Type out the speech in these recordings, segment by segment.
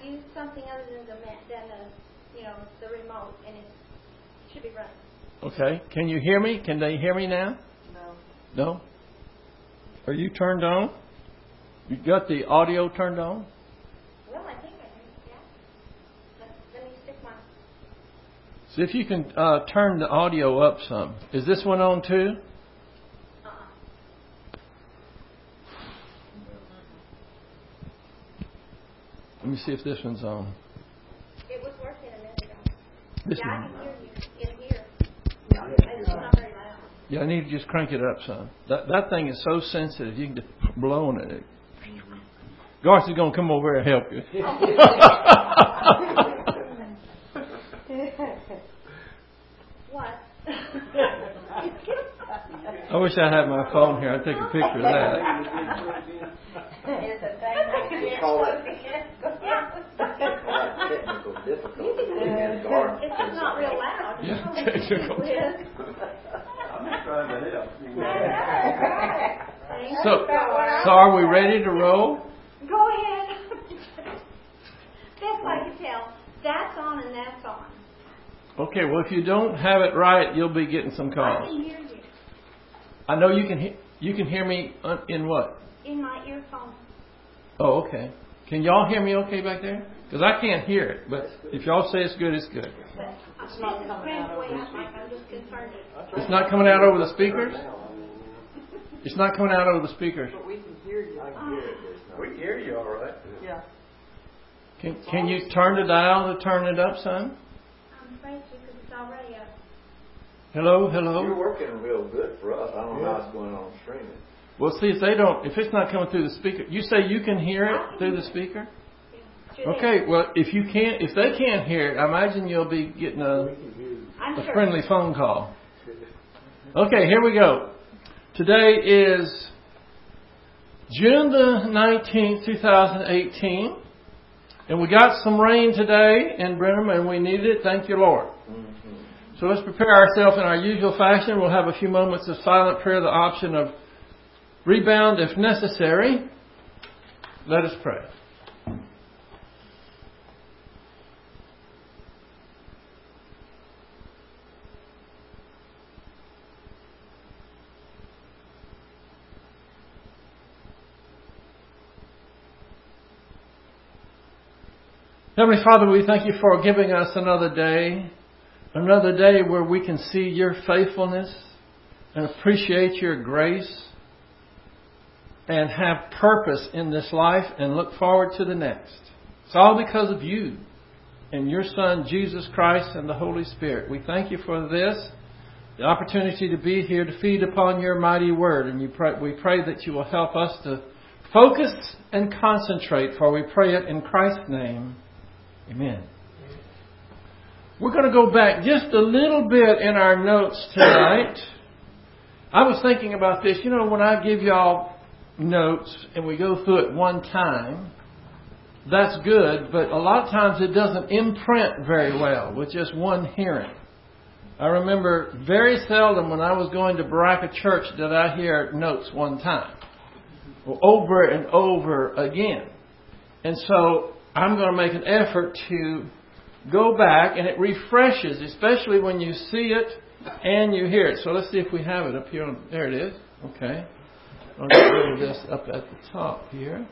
use something other than the remote, and it should be running. Okay. Can you hear me? Can they hear me now? No. No? Are you turned on? You got the audio turned on? Well, I think I can, yeah. Let me stick one. See if you can turn the audio up some. Is this one on too? Let me see if this one's on. It was working a minute ago. This I one. can hear you in here. It's not very loud. Yeah, I need to just crank it up some. That thing is so sensitive. You can just blow on it. Garth is going to come over here and help you. What? I wish I had my phone here. I'd take a picture of that. It's a thing. We call it technical difficulty. It's not real loud. Yeah, technical. I'm just trying to help. So are we ready to roll? Go ahead. That's why I can tell. That's on and that's on. Okay, well, if you don't have it right, you'll be getting some I calls. can hear you. I know you can hear me in what? In my earphone. Oh, okay. Can y'all hear me okay back there? Because I can't hear it, but if y'all say it's good, it's good. It's not coming out over the speakers. I'm just concerned. It's not coming out over the speakers? It's not coming out over the speakers. But we can hear you. I can hear it. We can hear you all right. Yeah. Can you turn the dial to turn it up, son? I'm afraid to because it's already up. Hello? You're working real good for us. I don't know how it's going on streaming. Well, see, if it's not coming through the speaker, you say you can hear it through the speaker? Yeah. Okay, well, if they can't hear it, I imagine you'll be getting a friendly phone call. Okay, here we go. Today is June the 19th, 2018. And we got some rain today in Brenham, and we needed it. Thank you, Lord. So let's prepare ourselves in our usual fashion. We'll have a few moments of silent prayer, the option of rebound if necessary. Let us pray. Heavenly Father, we thank you for giving us another day where we can see your faithfulness and appreciate your grace and have purpose in this life and look forward to the next. It's all because of you and your Son, Jesus Christ, and the Holy Spirit. We thank you for this, the opportunity to be here to feed upon your mighty word. And we pray that you will help us to focus and concentrate, for we pray it in Christ's name. Amen. We're going to go back just a little bit in our notes tonight. I was thinking about this. You know, when I give y'all notes and we go through it one time, that's good, but a lot of times it doesn't imprint very well with just one hearing. I remember very seldom when I was going to Baraka Church did I hear notes one time. Well, over and over again. And so I'm going to make an effort to go back, and it refreshes, especially when you see it and you hear it. So let's see if we have it up here. There it is. Okay. I'll get rid of this up at the top here.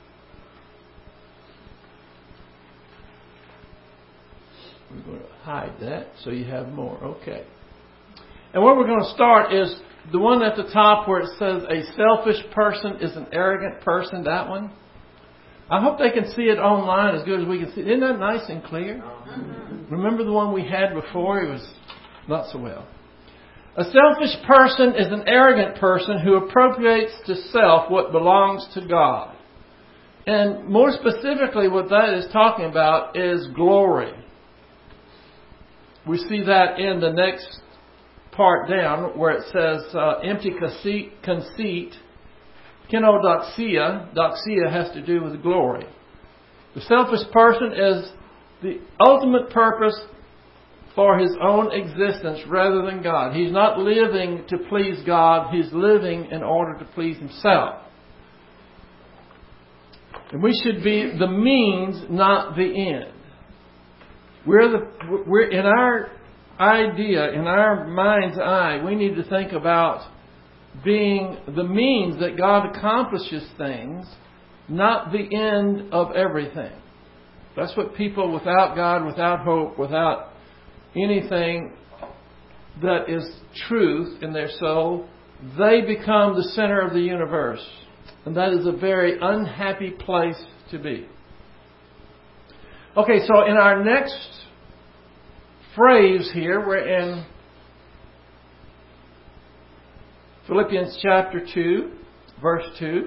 We're going to hide that so you have more. Okay. And where we're going to start is the one at the top where it says a selfish person is an arrogant person, that one. I hope they can see it online as good as we can see it. Isn't that nice and clear? Mm-hmm. Remember the one we had before? It was not so well. A selfish person is an arrogant person who appropriates to self what belongs to God. And more specifically, what that is talking about is glory. We see that in the next part down where it says empty conceit. Kenodoxia. Doxia has to do with glory. The selfish person is the ultimate purpose for his own existence rather than God. He's not living to please God. He's living in order to please himself. And we should be the means, not the end. We're in our idea, in our mind's eye, we need to think about being the means that God accomplishes things, not the end of everything. That's what people without God, without hope, without anything that is truth in their soul, they become the center of the universe. And that is a very unhappy place to be. Okay, so in our next phrase here, we're in Philippians chapter 2, verse 2.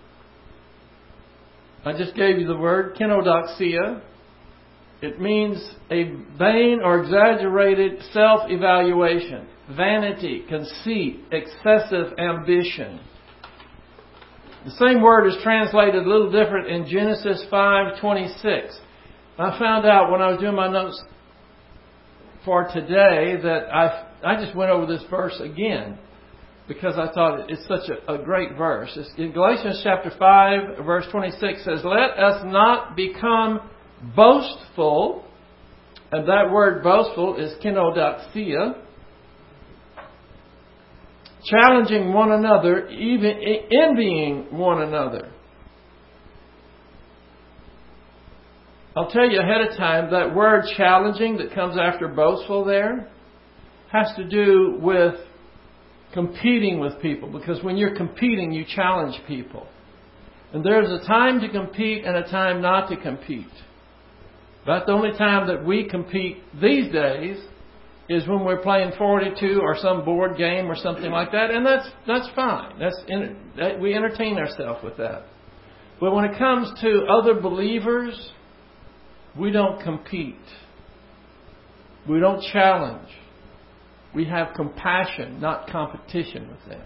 I just gave you the word, kenodoxia. It means a vain or exaggerated self-evaluation, vanity, conceit, excessive ambition. The same word is translated a little different in Genesis 5:26. I found out when I was doing my notes for today that I just went over this verse again because I thought it's such a great verse. It's in Galatians chapter 5, verse 26 says, "Let us not become boastful," and that word boastful is kenodoxia, challenging one another, even envying one another. I'll tell you ahead of time, that word challenging that comes after boastful there has to do with competing with people. Because when you're competing, you challenge people. And there's a time to compete and a time not to compete. About the only time that we compete these days is when we're playing 42 or some board game or something like that. And that's fine. We entertain ourselves with that. But when it comes to other believers, we don't compete. We don't challenge. We have compassion, not competition with them.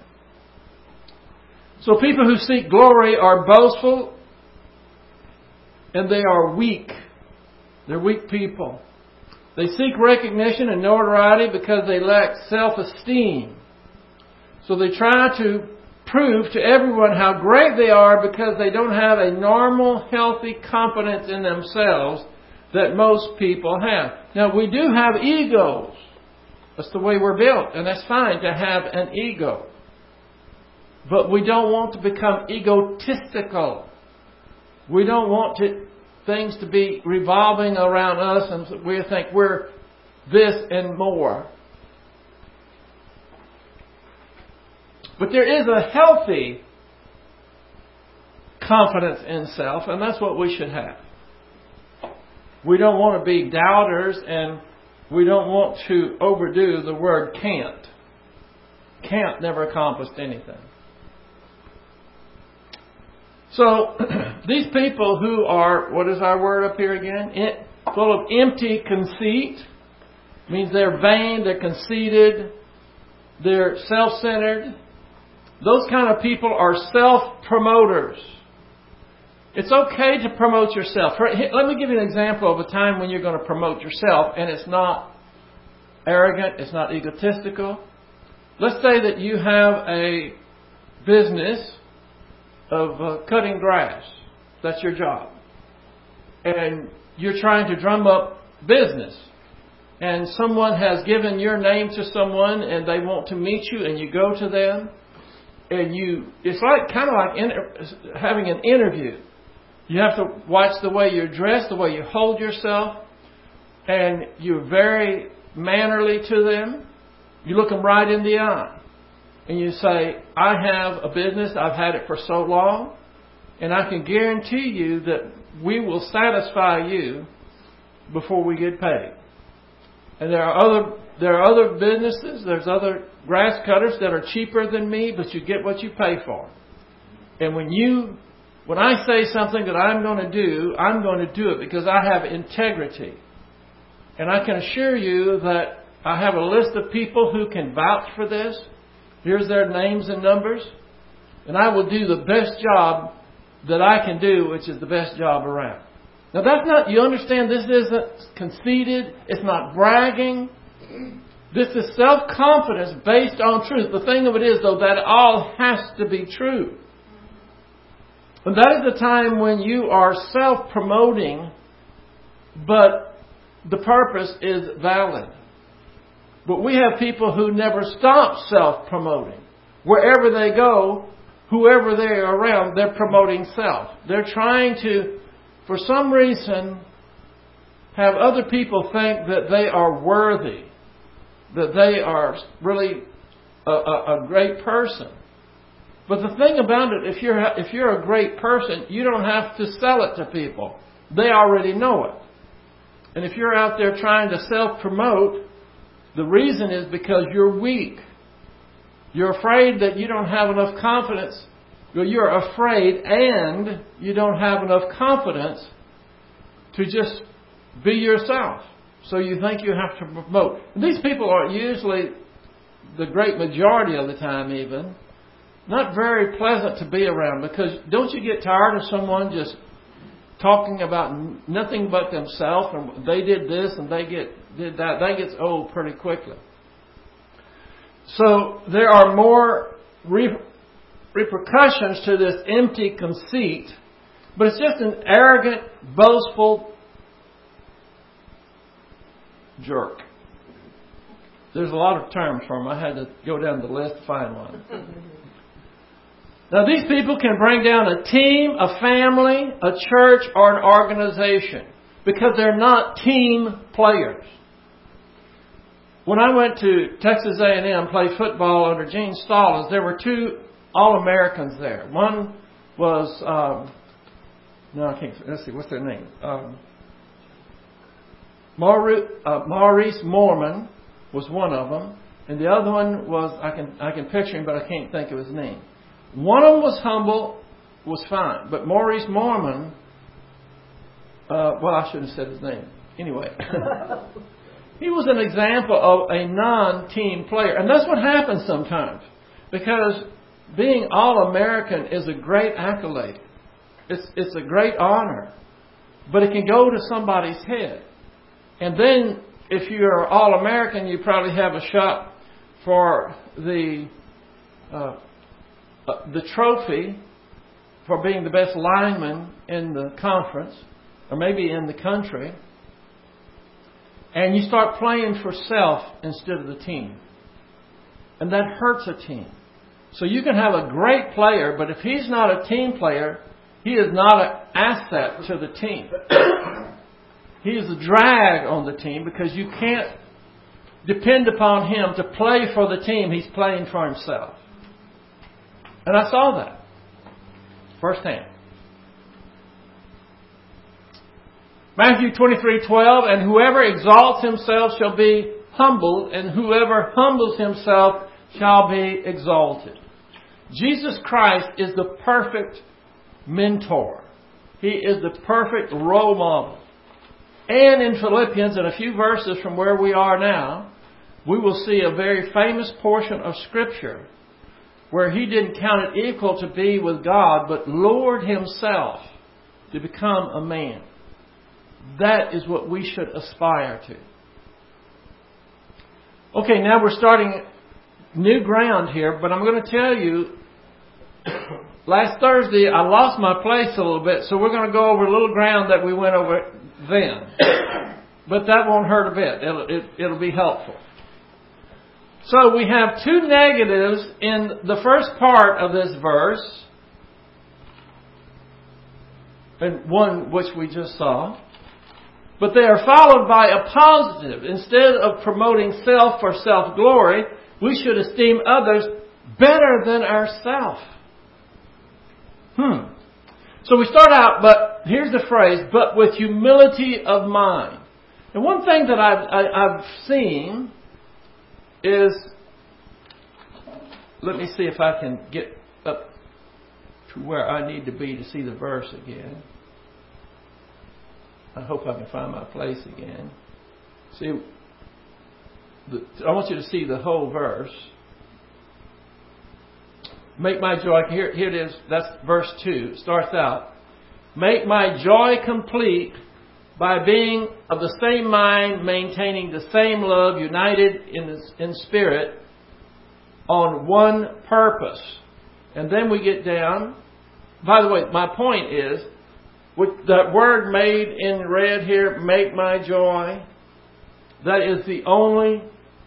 So people who seek glory are boastful and they are weak. They're weak people. They seek recognition and notoriety because they lack self-esteem. So they try to prove to everyone how great they are because they don't have a normal, healthy confidence in themselves that most people have. Now, we do have egos. That's the way we're built, and that's fine to have an ego. But we don't want to become egotistical. We don't want things to be revolving around us and we think we're this and more. But there is a healthy confidence in self, and that's what we should have. We don't want to be doubters, and we don't want to overdo the word can't. Can't never accomplished anything. So, these people who are, what is our word up here again? Full of empty conceit. Means they're vain, they're conceited, they're self-centered. Those kind of people are self-promoters. It's okay to promote yourself. Let me give you an example of a time when you're going to promote yourself, and it's not arrogant, it's not egotistical. Let's say that you have a business of cutting grass. That's your job. And you're trying to drum up business. And someone has given your name to someone and they want to meet you and you go to them. And it's kind of like having an interview. You have to watch the way you're dressed, the way you hold yourself. And you're very mannerly to them. You look them right in the eye. And you say, I have a business, I've had it for so long, and I can guarantee you that we will satisfy you before we get paid. And there are other businesses, there's other grass cutters that are cheaper than me, but you get what you pay for. And when I say something that I'm going to do it because I have integrity. And I can assure you that I have a list of people who can vouch for this. Here's their names and numbers. And I will do the best job that I can do, which is the best job around. Now that's not, you understand, this isn't conceited. It's not bragging. This is self-confidence based on truth. The thing of it is, though, that all has to be true. And that is the time when you are self-promoting, but the purpose is valid. But we have people who never stop self-promoting. Wherever they go, whoever they're around, they're promoting self. They're trying to, for some reason, have other people think that they are worthy, that they are really a great person. But the thing about it, if you're a great person, you don't have to sell it to people. They already know it. And if you're out there trying to self-promote, the reason is because you're weak. You're afraid that you don't have enough confidence. You're afraid and you don't have enough confidence to just be yourself. So you think you have to promote. These people are usually, the great majority of the time even, not very pleasant to be around, because don't you get tired of someone just talking about nothing but themselves, and they did this and they did that? That gets old pretty quickly. So there are more repercussions to this empty conceit, but it's just an arrogant, boastful jerk. There's a lot of terms for them. I had to go down the list to find one. Now, these people can bring down a team, a family, a church, or an organization because they're not team players. When I went to Texas A&M, play football under Gene Stallings, there were two All-Americans there. One was, let's see, what's their name? Maurice Moorman was one of them, and the other one was, I can picture him, but I can't think of his name. One of them was humble, was fine. But Maurice Moorman, I shouldn't have said his name. Anyway, he was an example of a non-team player. And that's what happens sometimes. Because being All-American is a great accolade. It's a great honor. But it can go to somebody's head. And then, if you're All-American, you probably have a shot for the trophy for being the best lineman in the conference, or maybe in the country, and you start playing for self instead of the team. And that hurts a team. So you can have a great player, but if he's not a team player, he is not an asset to the team. He is a drag on the team because you can't depend upon him to play for the team. He's playing for himself. And I saw that firsthand. Matthew 23:12, and whoever exalts himself shall be humbled, and whoever humbles himself shall be exalted. Jesus Christ is the perfect mentor. He is the perfect role model. And in Philippians, in a few verses from where we are now, we will see a very famous portion of Scripture where he didn't count it equal to be with God, but lowered himself to become a man. That is what we should aspire to. Okay, now we're starting new ground here, but I'm going to tell you, last Thursday I lost my place a little bit, so we're going to go over a little ground that we went over then. But that won't hurt a bit. It'll be helpful. So we have two negatives in the first part of this verse, and one which we just saw. But they are followed by a positive. Instead of promoting self for self-glory, we should esteem others better than ourselves. So we start out, but here's the phrase, but with humility of mind. And one thing that I've seen is, let me see if I can get up to where I need to be to see the verse again. I hope I can find my place again. See, I want you to see the whole verse. Make my joy, here it is, that's verse 2. It starts out, make my joy complete by being of the same mind, maintaining the same love, united in spirit, on one purpose. And then we get down, by the way, my point is, with that word made in red here, make my joy, that is the only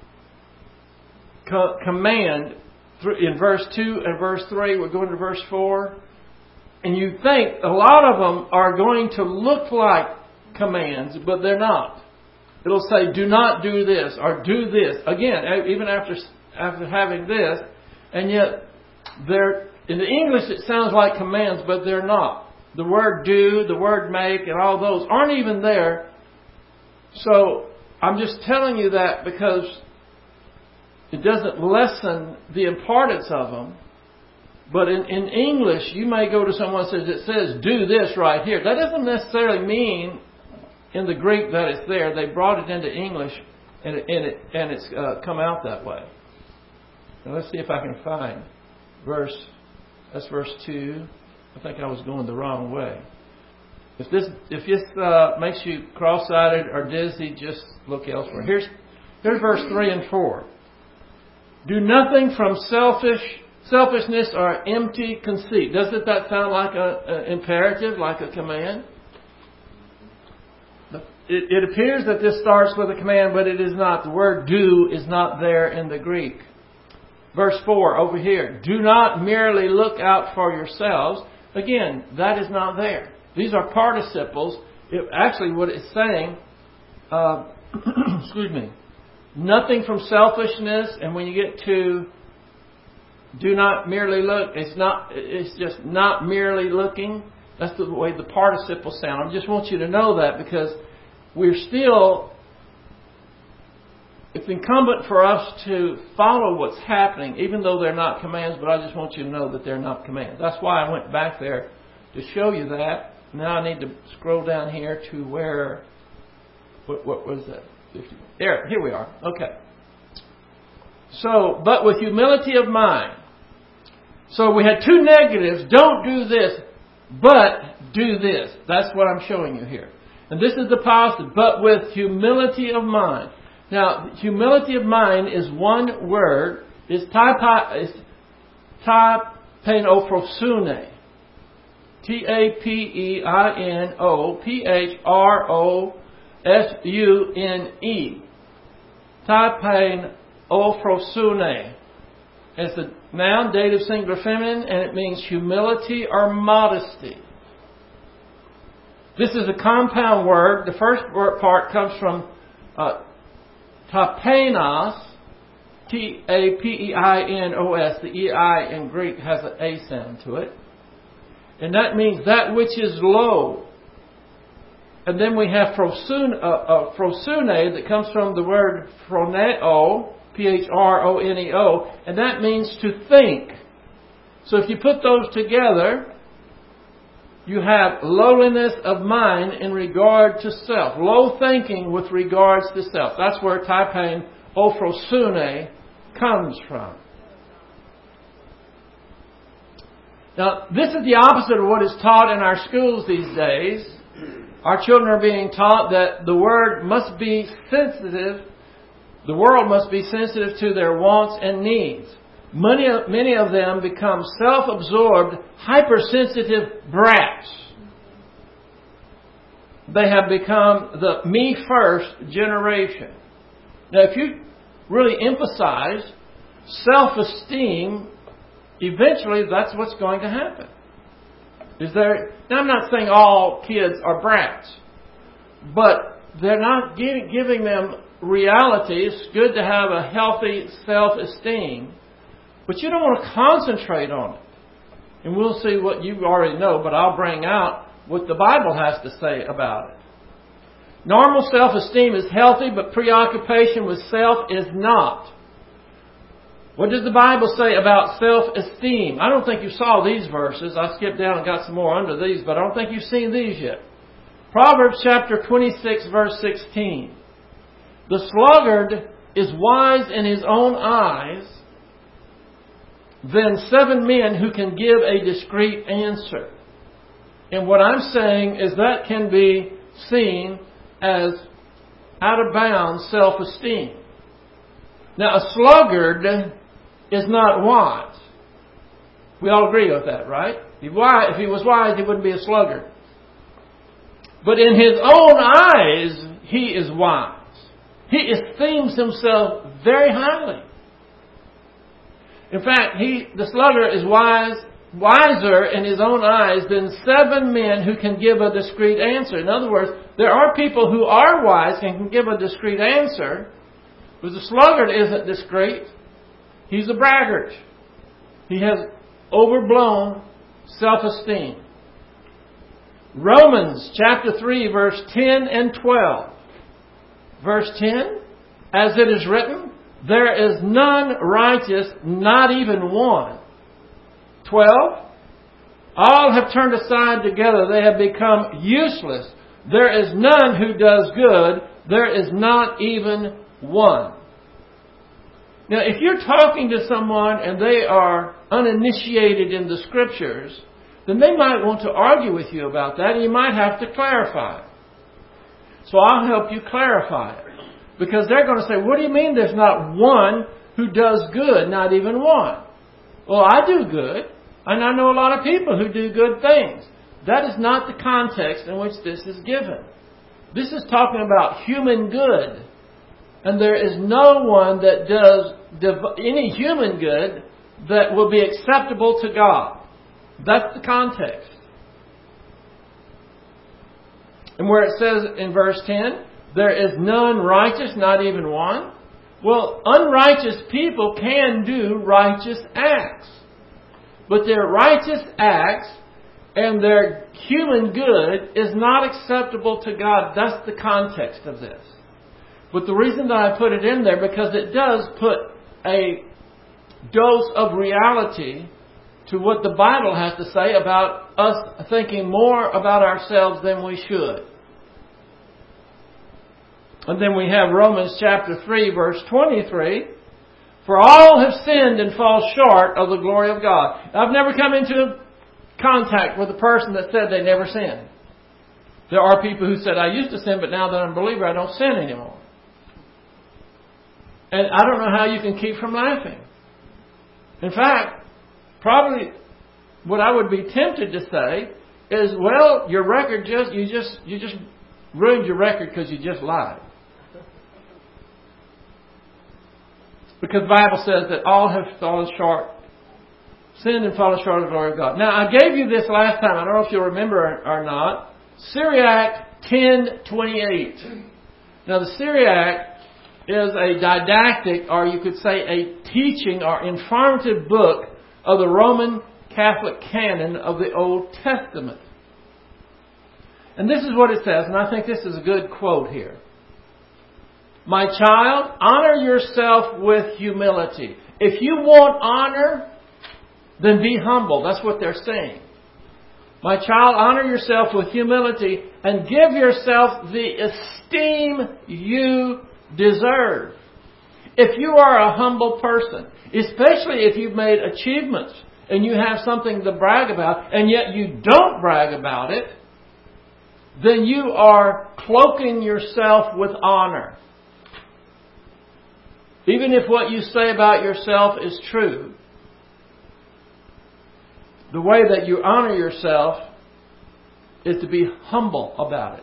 command in verse 2 and verse 3. We're going to verse 4. And you think a lot of them are going to look like commands, but they're not. It'll say, do not do this, or do this. Again, even after having this, and yet they're, in the English it sounds like commands, but they're not. The word do, the word make, and all those aren't even there. So I'm just telling you that because it doesn't lessen the importance of them. But in English, you may go to someone and says, it says do this right here. That doesn't necessarily mean in the Greek that it's there. They brought it into English and it's come out that way. Now let's see if I can find that's verse 2. I think I was going the wrong way. If this makes you cross-eyed or dizzy, just look elsewhere. Here's verse 3 and 4. Do nothing from selfishness or empty conceit. Doesn't that sound like an imperative, like a command? It appears that this starts with a command, but it is not. The word do is not there in the Greek. Verse 4 over here. Do not merely look out for yourselves. Again, that is not there. These are participles. Actually, what it's saying, excuse me, nothing from selfishness. And when you get to do not merely look, it's just not merely looking. That's the way the participles sound. I just want you to know that because it's incumbent for us to follow what's happening, even though they're not commands, but I just want you to know that they're not commands. That's why I went back there to show you that. Now I need to scroll down here to where, what was that? 50. Here we are. Okay. So, but with humility of mind. So we had two negatives. Don't do this, but do this. That's what I'm showing you here. And this is the positive, but with humility of mind. Now, humility of mind is one word. It's tapeinophrosune. Tapeinophrosune. Tapeinophrosune. It's a noun, dative, singular, feminine, and it means humility or modesty. This is a compound word. The first part comes from tapeinos, T-A-P-E-I-N-O-S. The E-I in Greek has an A sound to it. And that means that which is low. And then we have frosune that comes from the word phroneo, P-H-R-O-N-E-O, and that means to think. So if you put those together, you have lowliness of mind in regard to self. Low thinking with regards to self. That's where tapeinophrosune comes from. Now, this is the opposite of what is taught in our schools these days. Our children are being taught that the word must be sensitive. The world must be sensitive to their wants and needs. Many of them become self-absorbed, hypersensitive brats. They have become the me-first generation. Now, if you really emphasize self-esteem, eventually that's what's going to happen. Now, I'm not saying all kids are brats, but they're not giving them reality. It's good to have a healthy self-esteem, but you don't want to concentrate on it. And we'll see what you already know, but I'll bring out what the Bible has to say about it. Normal self-esteem is healthy, but preoccupation with self is not. What does the Bible say about self-esteem? I don't think you saw these verses. I skipped down and got some more under these, but I don't think you've seen these yet. Proverbs chapter 26, verse 16. The sluggard is wise in his own eyes than 7 men who can give a discreet answer. And what I'm saying is that can be seen as out of bounds self-esteem. Now, a sluggard is not wise. We all agree with that, right? If he was wise, he wouldn't be a sluggard. But in his own eyes, he is wise. He esteems himself very highly. In fact, the sluggard is wiser in his own eyes than 7 men who can give a discreet answer. In other words, there are people who are wise and can give a discreet answer, but the sluggard isn't discreet. He's a braggart. He has overblown self-esteem. Romans chapter 3, verse 10 and 12. Verse 10, as it is written, there is none righteous, not even one. 12, all have turned aside together. They have become useless. There is none who does good. There is not even one. Now, if you're talking to someone and they are uninitiated in the Scriptures, then they might want to argue with you about that, and you might have to clarify it. So I'll help you clarify it. Because they're going to say, what do you mean there's not one who does good, not even one? Well, I do good, and I know a lot of people who do good things. That is not the context in which this is given. This is talking about human good. And there is no one that does any human good that will be acceptable to God. That's the context. And where it says in verse 10, there is none righteous, not even one. Well, unrighteous people can do righteous acts. But their righteous acts and their human good is not acceptable to God. That's the context of this. But the reason that I put it in there, because it does put a dose of reality to what the Bible has to say about us thinking more about ourselves than we should. And then we have Romans chapter 3, verse 23. For all have sinned and fall short of the glory of God. I've never come into contact with a person that said they never sinned. There are people who said, I used to sin, but now that I'm a believer, I don't sin anymore. And I don't know how you can keep from laughing. In fact, probably what I would be tempted to say is, well, your record you just ruined your record because you just lied. Because the Bible says that all have fallen short, sinned and fallen short of the glory of God. Now, I gave you this last time. I don't know if you'll remember or not. Syriac 10:28. Now, the Syriac is a didactic, or you could say a teaching or informative book of the Roman Catholic canon of the Old Testament. And this is what it says, and I think this is a good quote here. My child, honor yourself with humility. If you want honor, then be humble. That's what they're saying. My child, honor yourself with humility and give yourself the esteem you deserve. If you are a humble person, especially if you've made achievements and you have something to brag about, and yet you don't brag about it, then you are cloaking yourself with honor. Even if what you say about yourself is true, the way that you honor yourself is to be humble about it.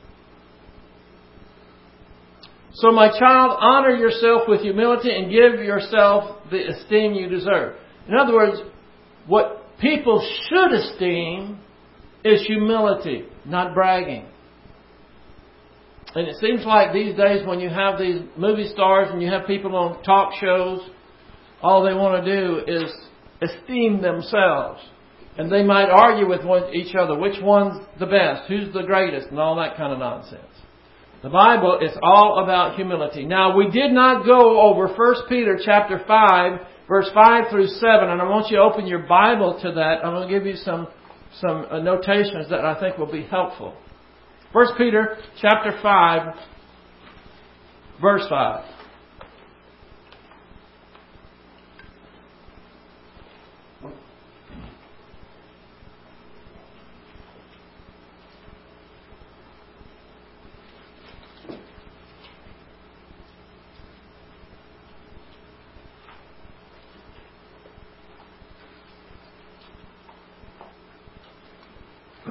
So, my child, honor yourself with humility and give yourself the esteem you deserve. In other words, what people should esteem is humility, not bragging. And it seems like these days when you have these movie stars and you have people on talk shows, all they want to do is esteem themselves. And they might argue with each other, which one's the best, who's the greatest, and all that kind of nonsense. The Bible is all about humility. Now, we did not go over 1 Peter chapter 5, verse 5 through 7, and I want you to open your Bible to that. I'm going to give you some notations that I think will be helpful. 1 Peter chapter 5, verse 5.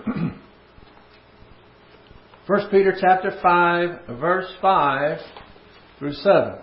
1 Peter chapter 5, verse 5 through 7.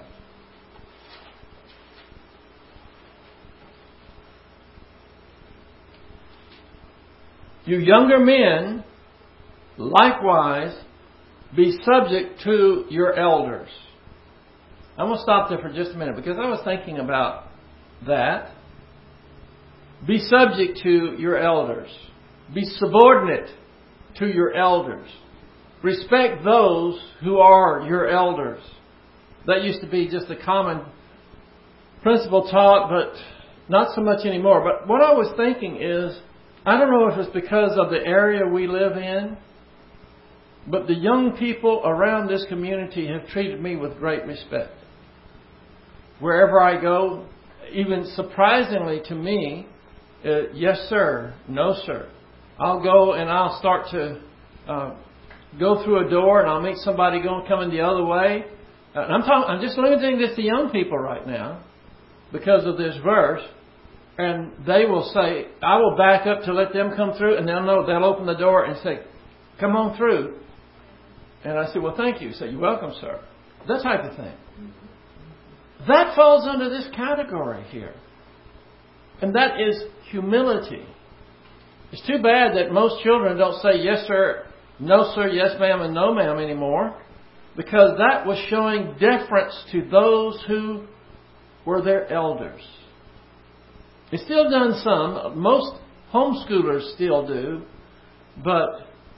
You younger men, likewise, be subject to your elders. I'm going to stop there for just a minute because I was thinking about that. Be subject to your elders. Be subordinate to your elders. Respect those who are your elders. That used to be just a common principle taught, but not so much anymore. But what I was thinking is, I don't know if it's because of the area we live in, but the young people around this community have treated me with great respect. Wherever I go, even surprisingly to me, yes sir, no sir. I'll go and I'll start to go through a door and I'll meet somebody coming the other way. And I'm just limiting this to young people right now because of this verse. And they will say, I will back up to let them come through, and they'll open the door and say, come on through. And I say, well, thank you. Say, you're welcome, sir. That type of thing. That falls under this category here. And that is humility. It's too bad that most children don't say yes, sir, no, sir, yes, ma'am, and no, ma'am anymore. Because that was showing deference to those who were their elders. It's still done some. Most homeschoolers still do. But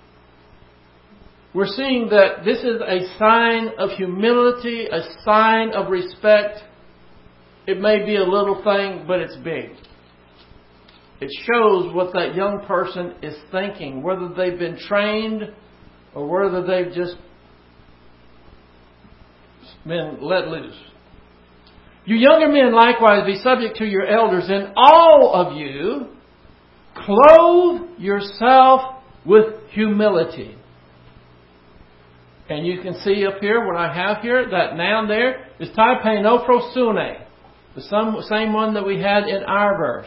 we're seeing that this is a sign of humility, a sign of respect. It may be a little thing, but it's big. It shows what that young person is thinking, whether they've been trained or whether they've just been let loose. You younger men likewise be subject to your elders, and all of you clothe yourself with humility. And you can see up here what I have here, that noun there is taipenophrosune, the same one that we had in our verse.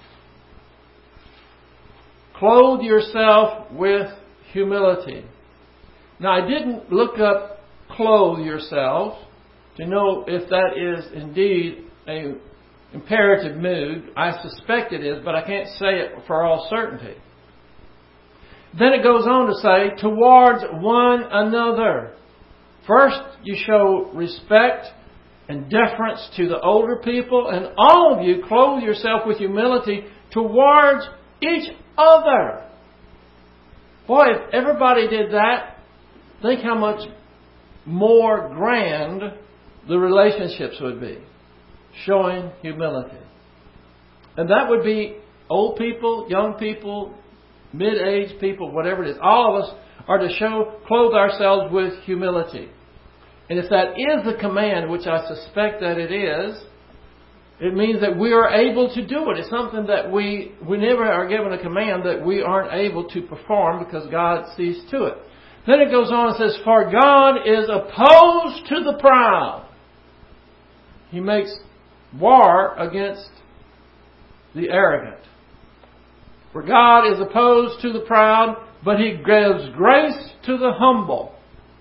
Clothe yourself with humility. Now I didn't look up clothe yourselves to know if that is indeed an imperative mood. I suspect it is, but I can't say it for all certainty. Then it goes on to say, towards one another. First, you show respect and deference to the older people, and all of you clothe yourself with humility towards each other. Boy, if everybody did that, think how much more grand the relationships would be. Showing humility. And that would be old people, young people, mid-aged people, whatever it is. All of us are to clothe ourselves with humility. And if that is the command, which I suspect that it is, it means that we are able to do it. It's something that we never are given a command that we aren't able to perform because God sees to it. Then it goes on and says, for God is opposed to the proud. He makes war against the arrogant. For God is opposed to the proud, but He gives grace to the humble.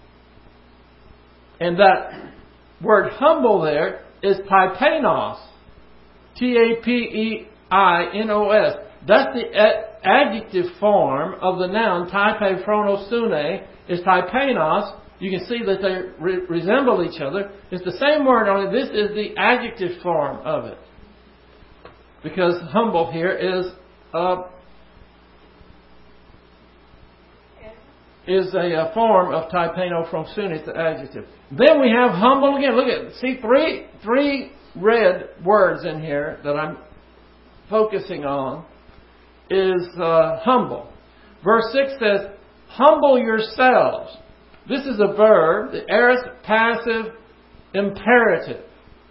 And that word humble there is taipenos. T-A-P-E-I-N-O-S. That's the adjective form of the noun taipephronosune is taipenos. You can see that they resemble each other. It's the same word, only this is the adjective form of it. Because humble here is a form of taipephronosune. It's the adjective. Then we have humble again. Look at it. See three red words in here that I'm focusing on is humble. Verse 6 says, humble yourselves. This is a verb, the aorist passive imperative.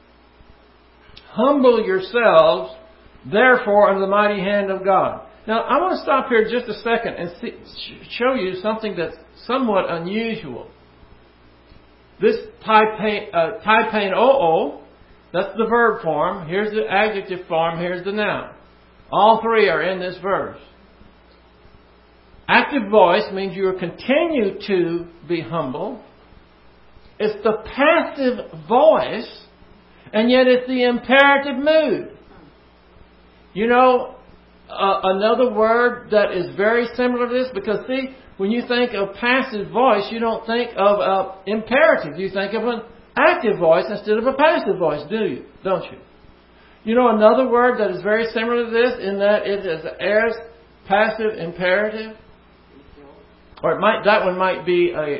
Humble yourselves, therefore, under the mighty hand of God. Now, I want to stop here just a second and show you something that's somewhat unusual. This taipenoo, that's the verb form. Here's the adjective form. Here's the noun. All three are in this verse. Active voice means you continue to be humble. It's the passive voice, and yet it's the imperative mood. You know, another word that is very similar to this, because see, when you think of passive voice, you don't think of imperative. You think of an active voice instead of a passive voice, do you? Don't you? You know another word that is very similar to this in that it is aorist passive imperative? Or that one might be a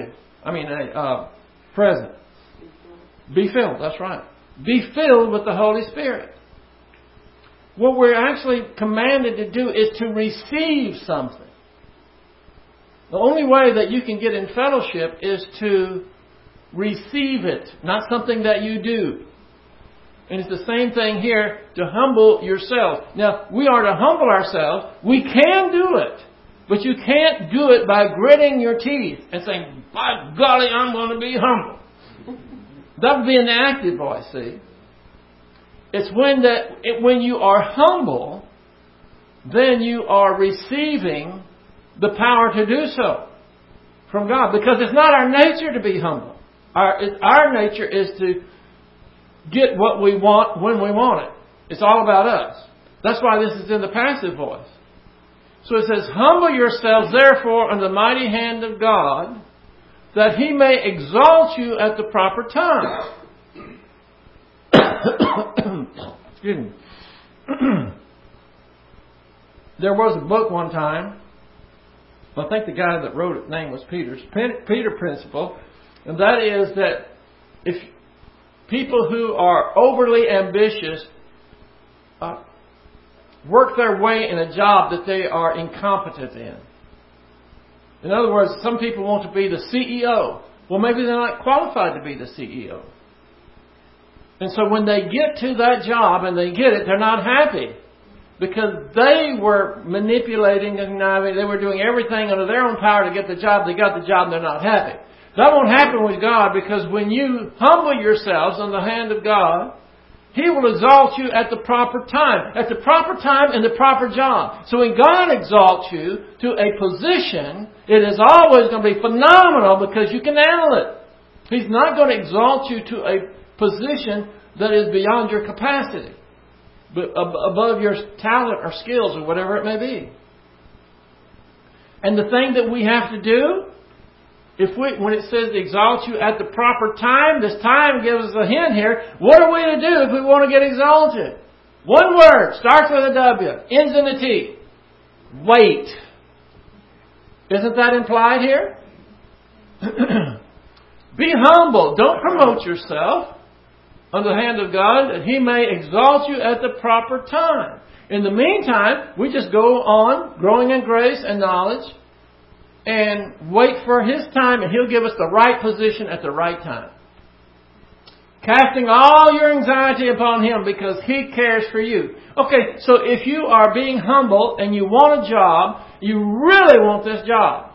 present. Be filled, that's right. Be filled with the Holy Spirit. What we're actually commanded to do is to receive something. The only way that you can get in fellowship is to receive it, not something that you do. And it's the same thing here, to humble yourself. Now, we are to humble ourselves. We can do it. But you can't do it by gritting your teeth and saying, by golly, I'm going to be humble. That would be an active voice, see. It's when you are humble, then you are receiving the power to do so from God. Because it's not our nature to be humble. Our nature is to get what we want when we want it. It's all about us. That's why this is in the passive voice. So it says, humble yourselves therefore under the mighty hand of God, that He may exalt you at the proper time. Excuse me. There was a book one time. I think the guy that wrote it, name was Peter Principle. And that is that if people who are overly ambitious work their way in a job that they are incompetent in. In other words, some people want to be the CEO. Well, maybe they're not qualified to be the CEO. And so when they get to that job and they get it, they're not happy. Because they were manipulating and conniving. They were doing everything under their own power to get the job. They got the job and they're not happy. That won't happen with God, because when you humble yourselves on the hand of God, He will exalt you at the proper time. At the proper time in the proper job. So when God exalts you to a position, it is always going to be phenomenal because you can handle it. He's not going to exalt you to a position that is beyond your capacity, but above your talent or skills or whatever it may be. And the thing that we have to do, when it says exalt you at the proper time, this time gives us a hint here. What are we to do if we want to get exalted? One word, starts with a W, ends in a T. Wait. Isn't that implied here? Be humble. Don't promote yourself on the hand of God, that He may exalt you at the proper time. In the meantime, we just go on growing in grace and knowledge, and wait for His time, and He'll give us the right position at the right time. Casting all your anxiety upon Him because He cares for you. Okay, so if you are being humble and you want a job, you really want this job,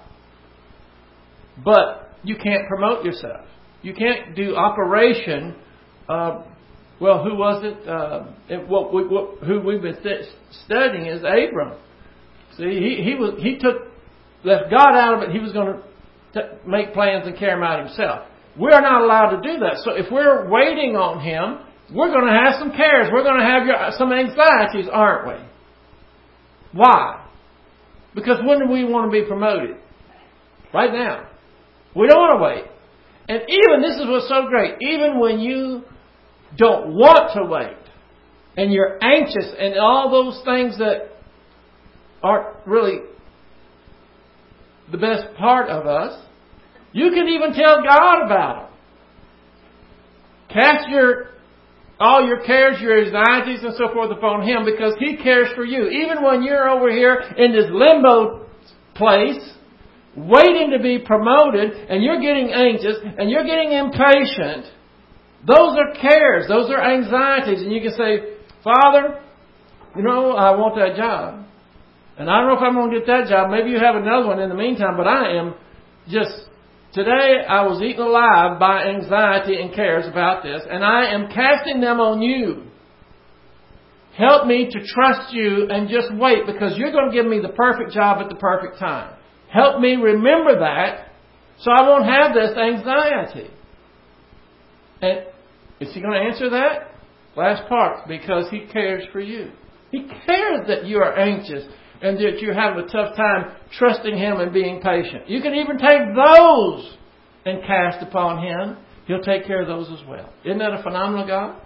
but you can't promote yourself. You can't do operation. Who was it? Who we've been studying is Abram. See, he left God out of it. He was going to make plans and carry them out himself. We're not allowed to do that. So if we're waiting on Him, we're going to have some cares. We're going to have some anxieties, aren't we? Why? Because when do we want to be promoted? Right now. We don't want to wait. And even, this is what's so great, even when you don't want to wait, and you're anxious, and all those things that aren't really the best part of us, you can even tell God about them. Cast all your cares, your anxieties and so forth upon Him, because He cares for you. Even when you're over here in this limbo place, waiting to be promoted, and you're getting anxious, and you're getting impatient, those are cares, those are anxieties. And you can say, Father, I want that job. And I don't know if I'm going to get that job. Maybe you have another one in the meantime, but I am today I was eaten alive by anxiety and cares about this, and I am casting them on you. Help me to trust you and just wait, because you're going to give me the perfect job at the perfect time. Help me remember that so I won't have this anxiety. And is He going to answer that? Last part, because He cares for you. He cares that you are anxious and that you're having a tough time trusting Him and being patient. You can even take those and cast upon Him. He'll take care of those as well. Isn't that a phenomenal God?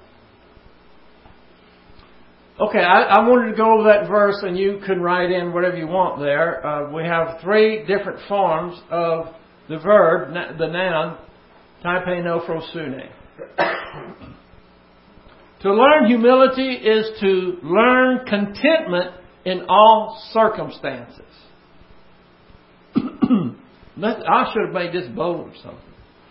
Okay, I wanted to go over that verse, and you can write in whatever you want there. We have 3 different forms of the verb, the noun, taipe no frosune. To learn humility is to learn contentment in all circumstances. I should have made this bold or something.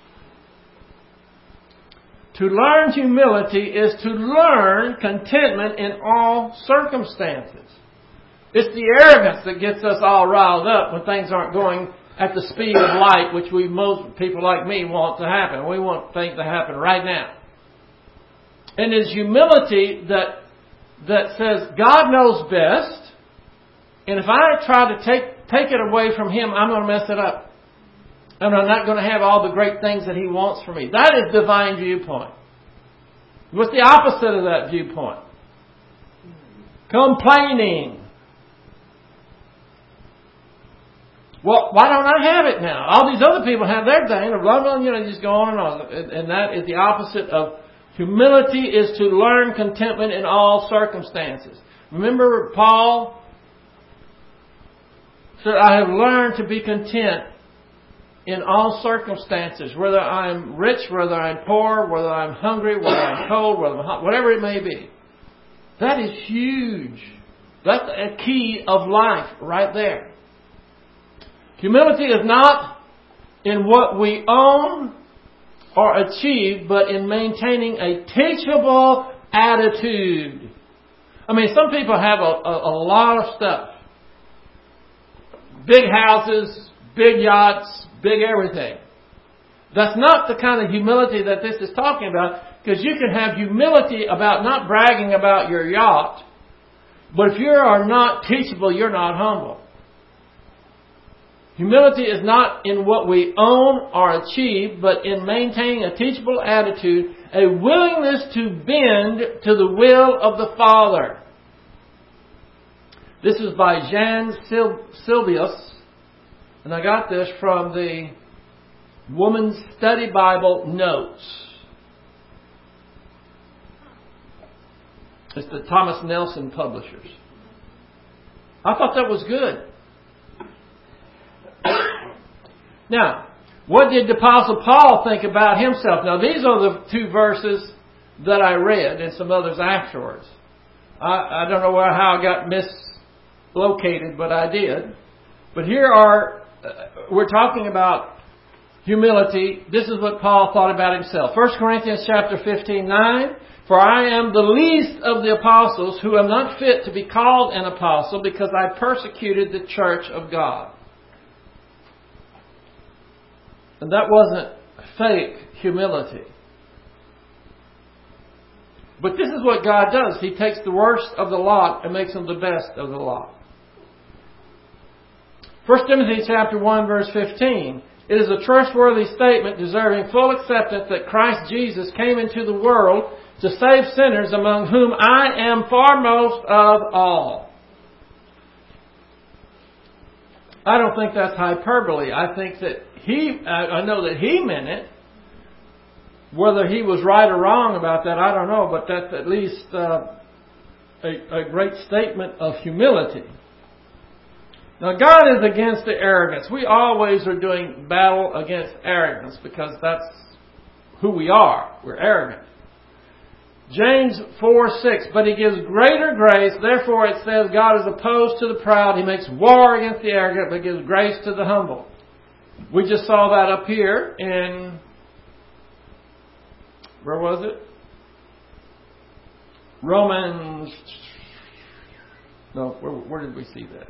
To learn humility is to learn contentment in all circumstances. It's the arrogance that gets us all riled up when things aren't going at the speed of light, which most people like me want to happen. We want things to happen right now. And it's humility that says God knows best, and if I try to take it away from Him, I'm going to mess it up. And I'm not going to have all the great things that He wants for me. That is divine viewpoint. What's the opposite of that viewpoint? Complaining. Well, why don't I have it now? All these other people have their thing. Blah, blah, just go on and on. And that is the opposite of humility, is to learn contentment in all circumstances. Remember Paul said, I have learned to be content in all circumstances, whether I'm rich, whether I'm poor, whether I'm hungry, whether I'm cold, whether I'm hot, whatever it may be. That is huge. That's a key of life right there. Humility is not in what we own or achieve, but in maintaining a teachable attitude. I mean, some people have a lot of stuff. Big houses, big yachts, big everything. That's not the kind of humility that this is talking about, because you can have humility about not bragging about your yacht, but if you are not teachable, you're not humble. Humility is not in what we own or achieve, but in maintaining a teachable attitude, a willingness to bend to the will of the Father. This is by Jan Silvius. And I got this from the Woman's Study Bible Notes. It's the Thomas Nelson Publishers. I thought that was good. Now, what did the Apostle Paul think about himself? Now, these are the 2 verses that I read and some others afterwards. I don't know how I got mislocated, but I did. But here we're talking about humility. This is what Paul thought about himself. 1 Corinthians chapter 15:9. For I am the least of the apostles, who am not fit to be called an apostle, because I persecuted the church of God. And that wasn't fake humility. But this is what God does. He takes the worst of the lot and makes them the best of the lot. 1 Timothy chapter 1 verse 15. It is a trustworthy statement deserving full acceptance that Christ Jesus came into the world to save sinners, among whom I am foremost of all. I don't think that's hyperbole. I think that I know that he meant it. Whether he was right or wrong about that, I don't know, but that's at least a great statement of humility. Now, God is against the arrogance. We always are doing battle against arrogance because that's who we are. We're arrogant. James 4:6, but He gives greater grace. Therefore it says, God is opposed to the proud. He makes war against the arrogant, but gives grace to the humble. We just saw that up here in, where was it? Romans. No, where did we see that?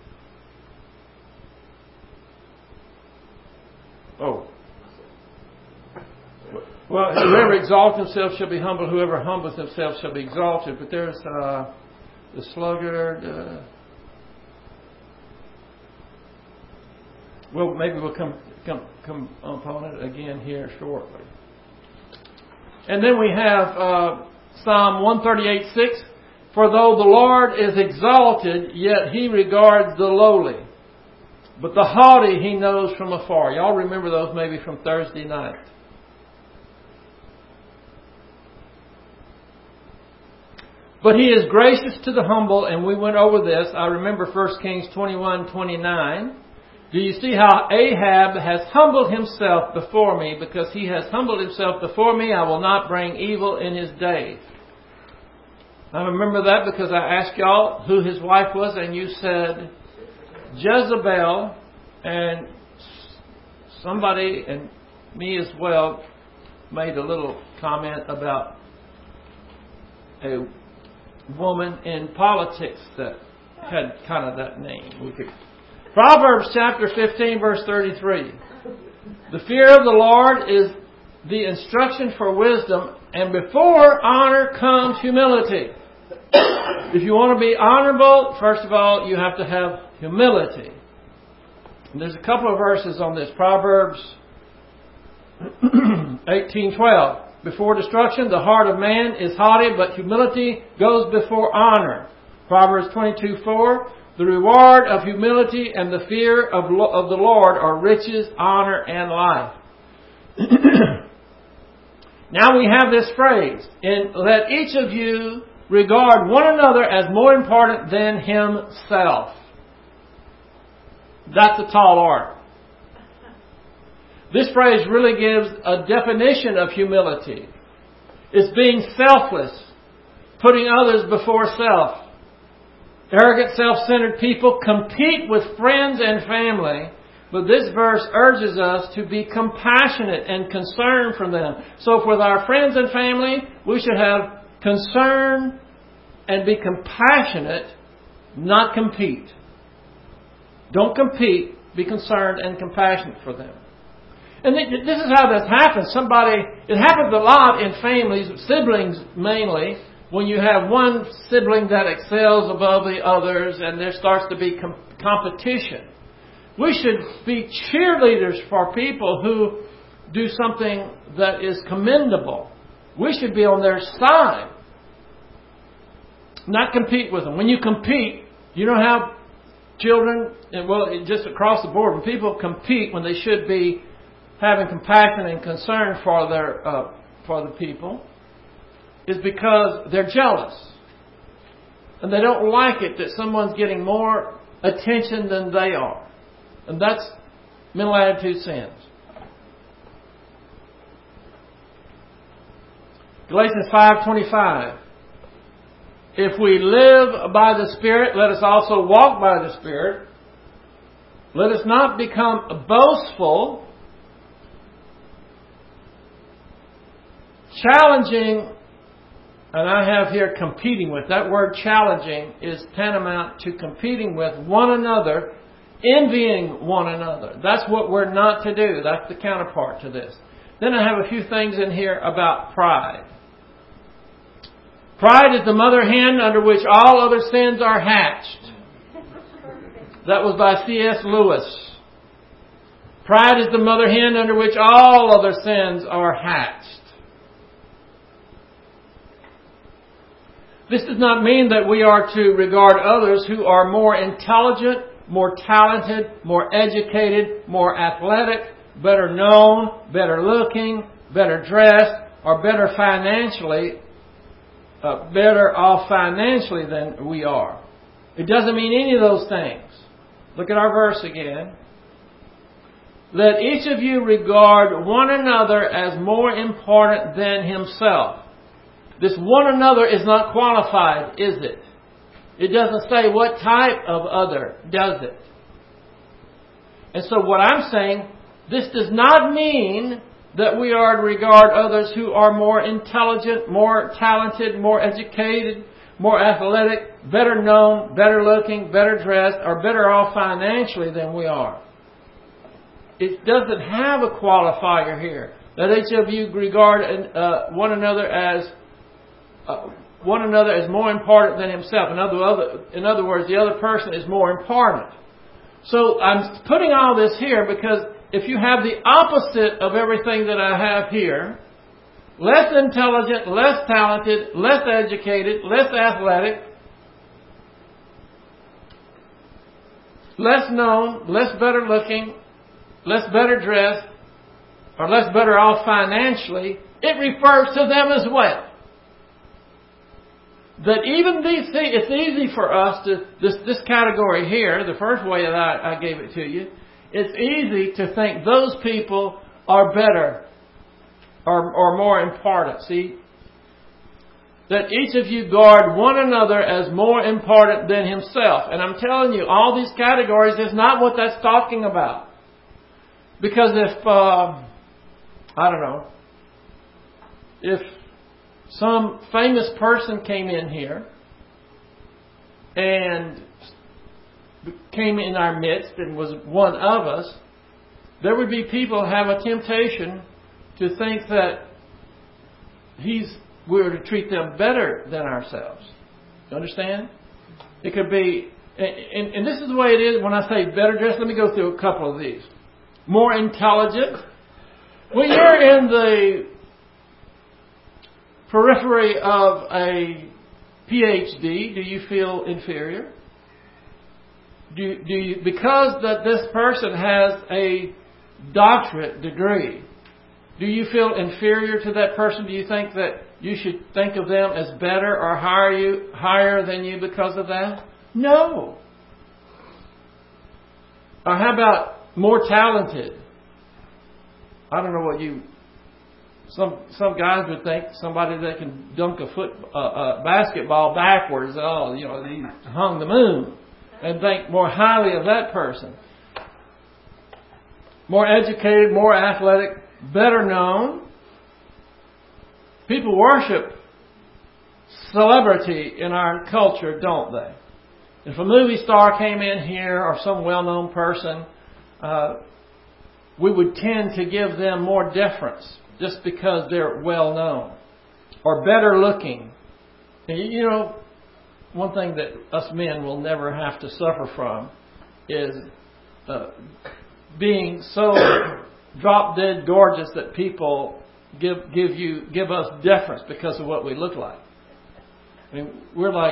Oh. Well, whoever exalts himself shall be humbled. Whoever humbles himself shall be exalted. But there's the sluggard. Well, maybe we'll come upon it again here shortly. And then we have Psalm 138:6. For though the Lord is exalted, yet He regards the lowly. But the haughty He knows from afar. Y'all remember those maybe from Thursday night. But He is gracious to the humble, and we went over this. I remember 1 Kings 21:29. Do you see how Ahab has humbled himself before me? Because he has humbled himself before me, I will not bring evil in his days. I remember that because I asked y'all who his wife was, and you said Jezebel, and somebody, and me as well, made a little comment about a woman in politics that had kind of that name. Proverbs chapter 15, verse 33. The fear of the Lord is the instruction for wisdom, and before honor comes humility. If you want to be honorable, first of all, you have to have humility. And there's a couple of verses on this. Proverbs 18:12. Before destruction, the heart of man is haughty, but humility goes before honor. Proverbs 22:4. The reward of humility and the fear of the Lord are riches, honor, and life. Now we have this phrase, let each of you regard one another as more important than himself. That's a tall order. This phrase really gives a definition of humility. It's being selfless, putting others before self. Arrogant, self-centered people compete with friends and family, but this verse urges us to be compassionate and concerned for them. So with our friends and family, we should have concern and be compassionate, not compete. Don't compete, be concerned and compassionate for them. And this is how this happens. It happens a lot in families, siblings mainly, when you have one sibling that excels above the others and there starts to be competition. We should be cheerleaders for people who do something that is commendable. We should be on their side, not compete with them. When you compete, you don't have children, just across the board. When people compete when they should be having compassion and concern for the people, is because they're jealous. And they don't like it that someone's getting more attention than they are. And that's mental attitude sins. Galatians 5:25. If we live by the Spirit, let us also walk by the Spirit. Let us not become boastful, challenging. And I have here competing with. That word challenging is tantamount to competing with one another, envying one another. That's what we're not to do. That's the counterpart to this. Then I have a few things in here about pride. Pride is the mother hen under which all other sins are hatched. That was by C.S. Lewis. Pride is the mother hen under which all other sins are hatched. This does not mean that we are to regard others who are more intelligent, more talented, more educated, more athletic, better known, better looking, better dressed, or better off financially than we are. It doesn't mean any of those things. Look at our verse again. Let each of you regard one another as more important than himself. This one another is not qualified, is it? It doesn't say what type of other, does it? And so what I'm saying, this does not mean that we are to regard others who are more intelligent, more talented, more educated, more athletic, better known, better looking, better dressed, or better off financially than we are. It doesn't have a qualifier here. Let each of you regard one another as more important than himself. In other words, the other person is more important. So I'm putting all this here because if you have the opposite of everything that I have here, less intelligent, less talented, less educated, less athletic, less known, less better looking, less better dressed, or less better off financially, it refers to them as well. That even these things, it's easy for us to, this category here, the first way that I gave it to you, it's easy to think those people are better or more important. See, that each of you guard one another as more important than himself. And I'm telling you, all these categories is not what that's talking about. Because if, if some famous person came in here and came in our midst and was one of us, there would be people who have a temptation to think that we were to treat them better than ourselves. You understand? It could be, and this is the way it is when I say better dressed. Let me go through a couple of these. More intelligent. When you're in the periphery of a PhD, do you feel inferior? Do you, because that this person has a doctorate degree, do you feel inferior to that person? Do you think that you should think of them as better or higher than you because of that? No. Or how about more talented? I don't know what you... Some guys would think somebody that can dunk a basketball backwards, he hung the moon, and think more highly of that person. More educated, more athletic, better known. People worship celebrity in our culture, don't they? If a movie star came in here or some well-known person, we would tend to give them more deference just because they're well-known or better looking. And one thing that us men will never have to suffer from is being so drop-dead gorgeous that people give us deference because of what we look like. I mean, we're like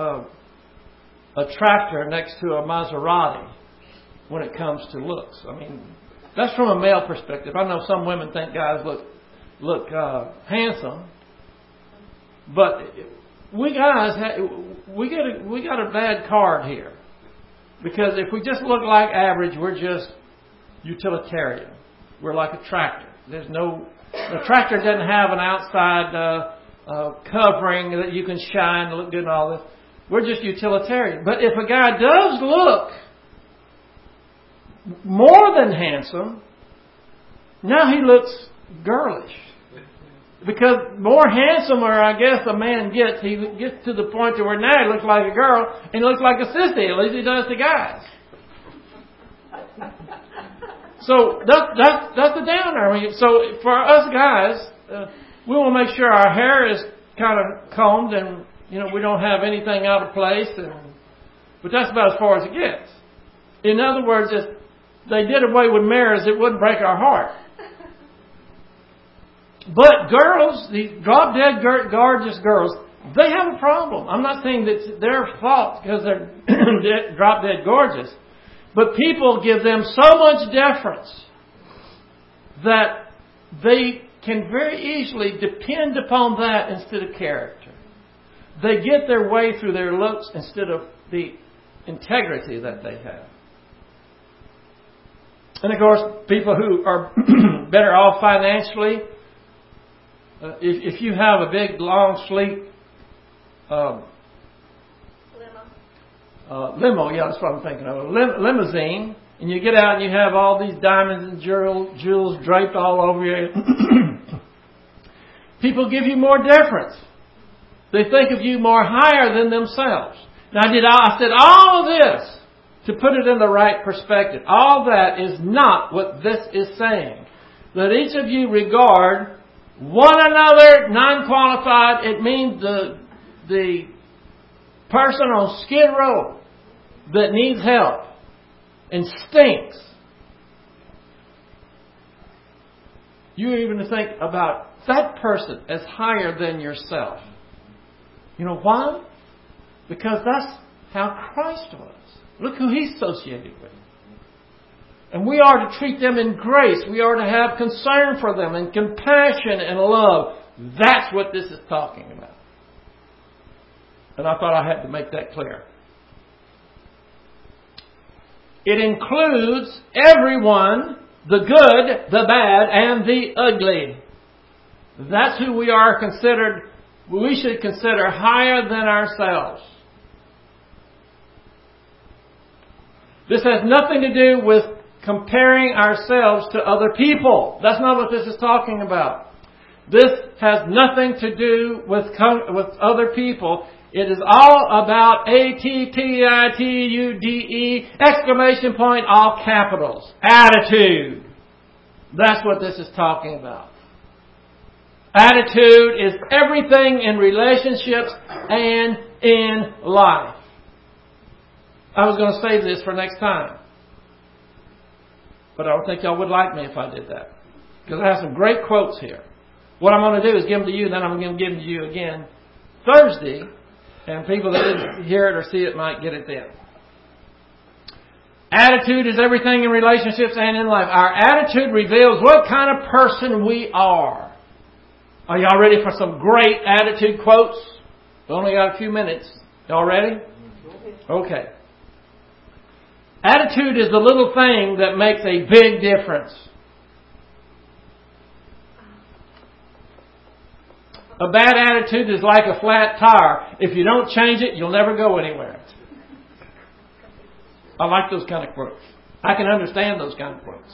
a tractor next to a Maserati when it comes to looks. I mean, that's from a male perspective. I know some women think guys look handsome, but we guys we got a bad card here, because if we just look like average, we're just utilitarian. We're like a tractor. The tractor doesn't have an outside covering that you can shine and look good and all this. We're just utilitarian. But if a guy does look more than handsome, now he looks girlish. Because more handsomer, I guess, a man gets, he gets to the point to where now he looks like a girl and he looks like a sissy. At least he does to guys. So that's the downer. I mean, so for us guys, we want to make sure our hair is kind of combed and we don't have anything out of place. But that's about as far as it gets. In other words, if they did away with mirrors, it wouldn't break our heart. But girls, these drop-dead gorgeous girls, they have a problem. I'm not saying that it's their fault because they're drop-dead gorgeous. But people give them so much deference that they can very easily depend upon that instead of character. They get their way through their looks instead of the integrity that they have. And of course, people who are better off financially, if you have a big, long, sleek limo, yeah, that's what I'm thinking of. Limousine, and you get out and you have all these diamonds and jewels draped all over you. People give you more deference. They think of you more higher than themselves. Now, I said all of this to put it in the right perspective. All that is not what this is saying. that each of you regard one another non-qualified. It means the person on Skid Row that needs help and stinks. You even think about that person as higher than yourself. You know why? Because that's how Christ was. Look who He's associated with. And we are to treat them in grace. We are to have concern for them and compassion and love. That's what this is talking about. And I thought I had to make that clear. It includes everyone, the good, the bad, and the ugly. That's who we should consider higher than ourselves. This has nothing to do with comparing ourselves to other people. That's not what this is talking about. This has nothing to do with other people. It is all about ATTITUDE, exclamation point, all capitals. Attitude. That's what this is talking about. Attitude is everything in relationships and in life. I was going to save this for next time. But I don't think y'all would like me if I did that. Because I have some great quotes here. What I'm going to do is give them to you, then I'm going to give them to you again Thursday. And people that didn't hear it or see it might get it then. Attitude is everything in relationships and in life. Our attitude reveals what kind of person we are. Are y'all ready for some great attitude quotes? We only got a few minutes. Y'all ready? Okay. Attitude is the little thing that makes a big difference. A bad attitude is like a flat tire. If you don't change it, you'll never go anywhere. I like those kind of quotes. I can understand those kind of quotes.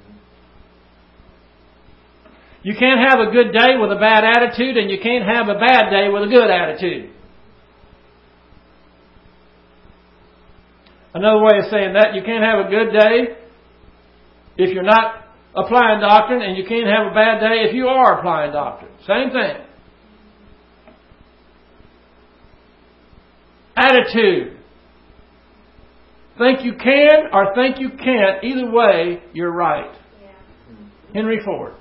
You can't have a good day with a bad attitude, and you can't have a bad day with a good attitude. Another way of saying that, you can't have a good day if you're not applying doctrine, and you can't have a bad day if you are applying doctrine. Same thing. Attitude. Think you can or think you can't. Either way, you're right. Yeah. Henry Ford.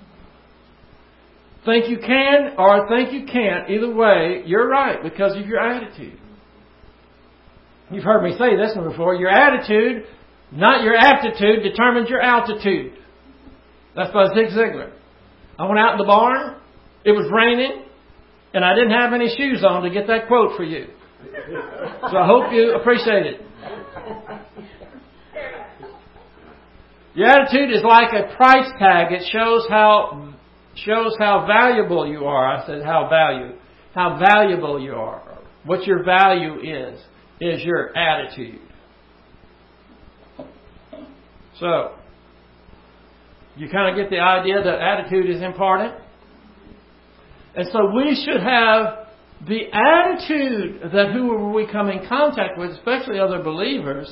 Think you can or think you can't. Either way, you're right because of your attitude. You've heard me say this one before. Your attitude, not your aptitude, determines your altitude. That's by Zig Ziglar. I went out in the barn. It was raining. And I didn't have any shoes on to get that quote for you. So I hope you appreciate it. Your attitude is like a price tag. It shows how valuable you are. I said how valuable you are. What your value is your attitude. So, you kind of get the idea that attitude is important. And so we should have the attitude that whoever we come in contact with, especially other believers,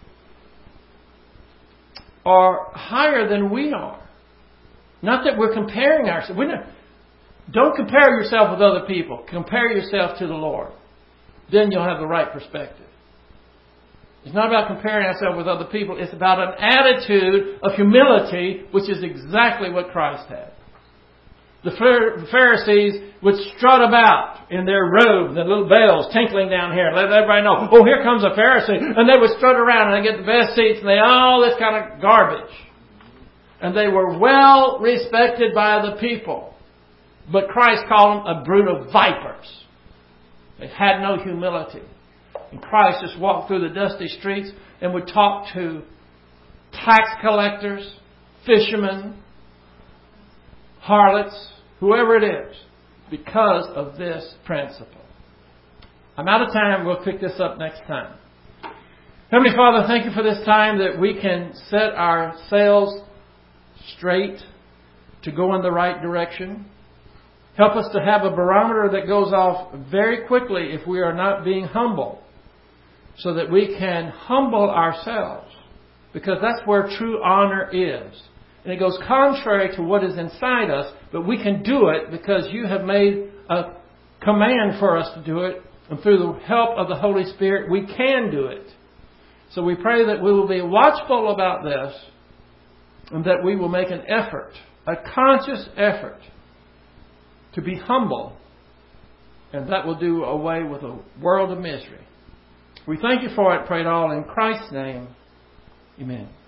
are higher than we are. Not that we're comparing ourselves. Don't compare yourself with other people. Compare yourself to the Lord. Then you'll have the right perspective. It's not about comparing ourselves with other people. It's about an attitude of humility, which is exactly what Christ had. The Pharisees would strut about in their robe, the little bells tinkling down here, and let everybody know, oh, here comes a Pharisee. And they would strut around and they get the best seats and all this kind of garbage. And they were well respected by the people. But Christ called them a brood of vipers. They had no humility. And Christ just walked through the dusty streets and would talk to tax collectors, fishermen, harlots, whoever it is, because of this principle. I'm out of time. We'll pick this up next time. Heavenly Father, thank you for this time that we can set our sails straight to go in the right direction. Help us to have a barometer that goes off very quickly if we are not being humble, so that we can humble ourselves, because that's where true honor is. And it goes contrary to what is inside us, but we can do it because you have made a command for us to do it. And through the help of the Holy Spirit, we can do it. So we pray that we will be watchful about this and that we will make an effort, a conscious effort, to be humble. And that will do away with a world of misery. We thank you for it, pray it all in Christ's name. Amen.